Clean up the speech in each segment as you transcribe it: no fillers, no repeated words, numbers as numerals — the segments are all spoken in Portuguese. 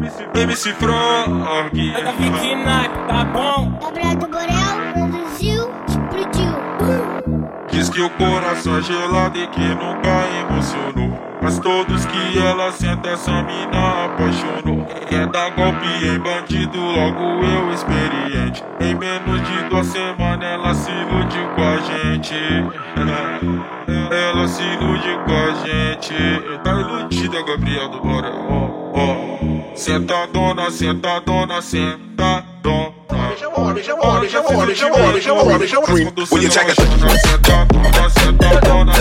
MC Frog. Tá fique naipe, tá bom? Gabriel do Borel produziu, explodiu. Diz que o coração é gelado e que nunca emocionou, mas todos que ela senta essa mina apaixonou. Quer dar golpe em bandido, logo eu experiente. Em menos de 2 semanas ela se ilude com a gente. Ela se ilude com a gente. Tá iludida, Gabriel do Borel. Sentadona, sentadona, sentadona. Will you check it? Sentadona, sentadona,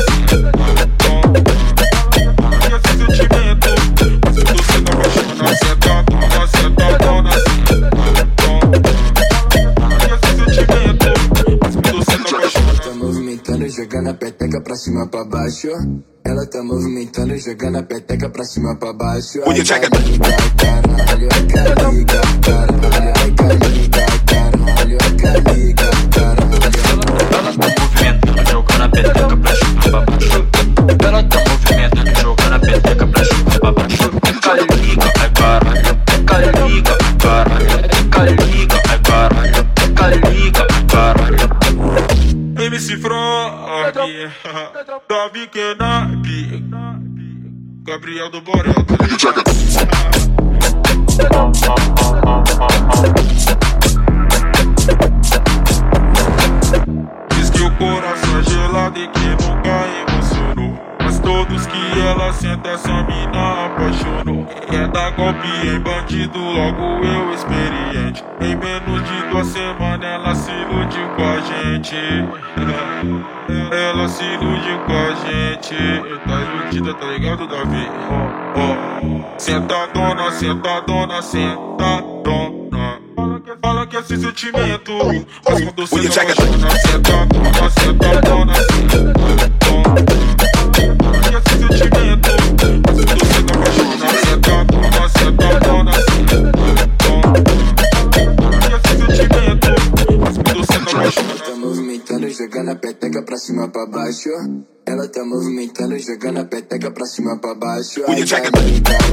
esse sentimento, você tá apaixonado. Sentadona, sentadona, esse sentimento, você tá apaixonado. Tá movimentando, jogando a peteca pra cima, pra baixo. Ela tá movimentando, jogando a peteca pra cima, pra baixo. Will you check it? Caralho, é caliga, caralho, é caliga, caralho, é caliga, caralho. Ela tá movimentando, jogando a peteca pra cima, pra baixo. Ela tá movimentando, jogando a peteca pra cima, pra baixo. É caliga, é caralho, é caliga, é caralho, é caliga, é caralho, é caliga, é caralho. MC Frog, Davi Kenap, Gabriel do Borel. Diz que o coração é gelado e que nunca emocionou, mas todos que ela senta essa mina apaixonou. Quer dar golpe em bandido, logo eu experiente. Em menos de 2 semanas ela se ilude com a gente. Ela se ilude com a gente. Tá iludida, tá ligado, Davi? Sentadona, sentadona, sentadona. Fala que esse sentimento, mas quando você tá apaixona. Sentadona, sentadona, sentadona. Esse sentimento, mas quando você tá apaixona. Sentadona, sentadona, sentadona. Esse sentimento, mas quando você tá apaixona. Tá movimentando, jogando a peteca pra cima, pra baixo. Ela tá movimentando, jogando a peteca pra cima, pra baixo. Will you check it?